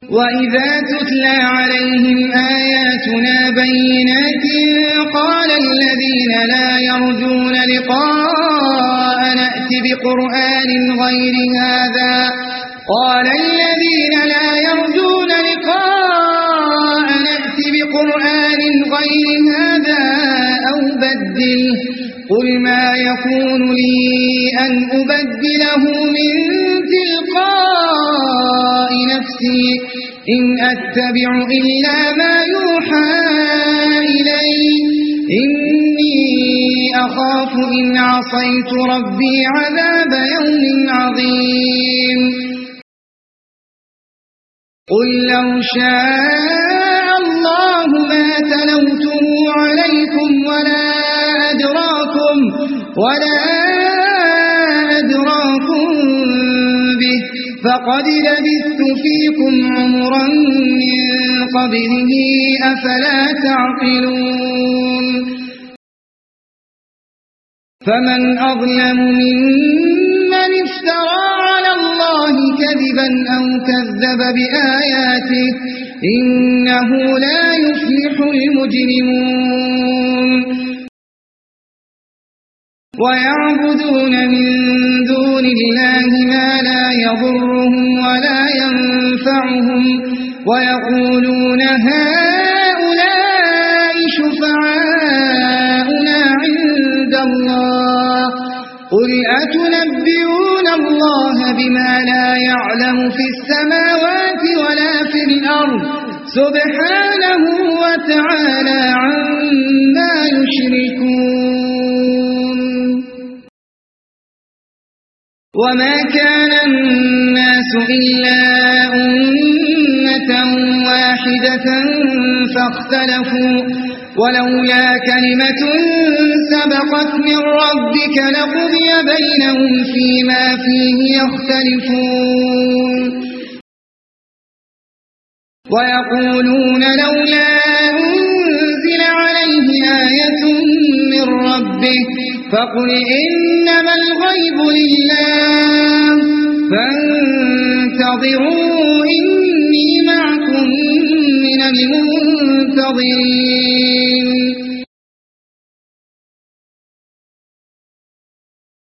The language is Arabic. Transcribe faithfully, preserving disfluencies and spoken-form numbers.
وَإِذَا تُتْلَى عَلَيْهِمْ آيَاتُنَا بَيِّنَاتٍ قَالَ الَّذِينَ لَا يَرْجُونَ لِقَاءَنَا ائْتِ بِقُرْآنٍ غَيْرِ هَذَا قَالَ الَّذِينَ لَا يَرْجُونَ لِقَاءَنَا ائْتِ بِقُرْآنٍ غَيْرِ هَذَا أَوْ بَدِّلْهُ قُلْ مَا يَكُونُ لِي أَنْ أُبَدِّلَهُ مِنْ تِلْقَاءِ نَفْسِي إِنْ أَتَّبِعُ إِلَّا مَا يُوحَى إِلَيَّ إِنِّي أَخَافُ إِنْ عَصَيْتُ رَبِّي عَذَابَ يَوْمٍ عَظِيمٍ قُلْ لَوْ شَاءَ اللَّهُ مَا تَلَوْتُهُ عَلَيْكُمْ وَلَا أَدْرَاكُمْ وَلَا أَدْرَاكُمْ بِهِ فَقَدْ لَبِثْتُ فِيكُمْ عُمُرًا مِّن قَبْلِهِ أَفَلَا تَعْقِلُونَ فَمَنْ أَظْلَمُ مِمَّنِ افْتَرَىٰ عَلَى اللَّهِ كَذِبًا أَوْ كَذَّبَ بِآيَاتِهِ إِنَّهُ لَا يُفْلِحُ الْمُجْرِمُونَ وَيَعْبُدُونَ مِن دُونِ اللَّهِ مَا لَا يَضُرُّهُمْ وَلَا يَنفَعُهُمْ وَيَقُولُونَ هَٰؤُلَاءِ شُفَعَاؤُنَا عِندَ اللَّهِ قُلْ أَتُنَبِّئُونَ اللَّهَ بِمَا لَا يَعْلَمُ فِي السَّمَاوَاتِ وَلَا فِي الْأَرْضِ سُبْحَانَهُ وَتَعَالَى عَمَّا يُشْرِكُونَ وَمَا كَانَ النَّاسُ إِلَّا أُمَّةً وَاحِدَةً فَاخْتَلَفُوا وَلَوْلَا كَلِمَةٌ سَبَقَتْ مِنْ رَبِّكَ لَقُضِيَ بَيْنَهُمْ فِيمَا فِيهِ يَخْتَلِفُونَ وَيَقُولُونَ لَوْلَا أُنْزِلَ عَلَيْهِ آيَةٌ مِّن رَّبِّهِ فَقُلْ إِنَّمَا الْغَيْبُ لِلَّهِ فَانتَظِرُوا إِنِّي مَعَكُمْ مِنَ الْمُنتَظِرِينَ